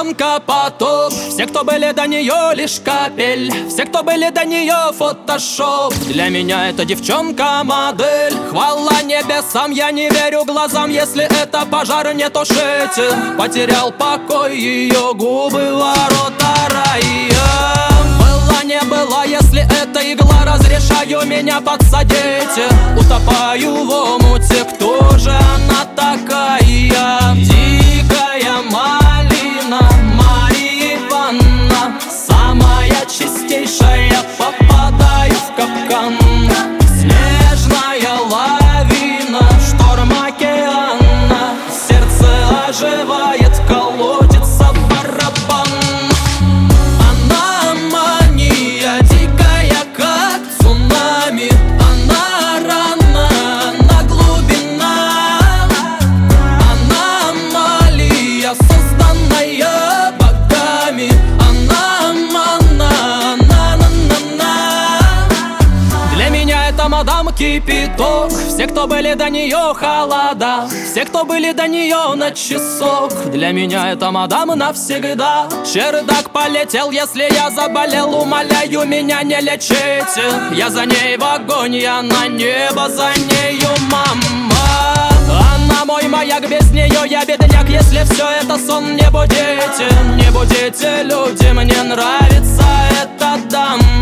девчонка потоп. Все, кто были до нее, лишь капель. Все, кто были до нее, фотошоп. Для меня эта девчонка модель. Хвала небесам, я не верю глазам. Если это пожар, не тушите. Потерял покой ее губы, ворота рая. Была не была, если это игла, разрешаю меня подсадить. Утопаю в омуте, кто же она такая? Дикая малина, Мария Ивановна, самая чистейшая, попадаю в капкан. Снежная лавина, шторм океана, сердце оживает, колотится барабан. Она мания, дикая, как цунами. Она рана, она глубина. Аномалия, созданная богами. Она мана, на-на-на-на. Для меня это мадам кипяток. Все, кто были до нее, холода. Все, кто были до нее, на часок. Для меня это мадам навсегда. Чердак полетел, если я заболел. Умоляю, меня не лечите. Я за ней в огонь, я на небо за нею, мама. Она мой маяк, без нее я бедняк. Если все это сон, не будите. Не будите, люди, мне нравится эта дама.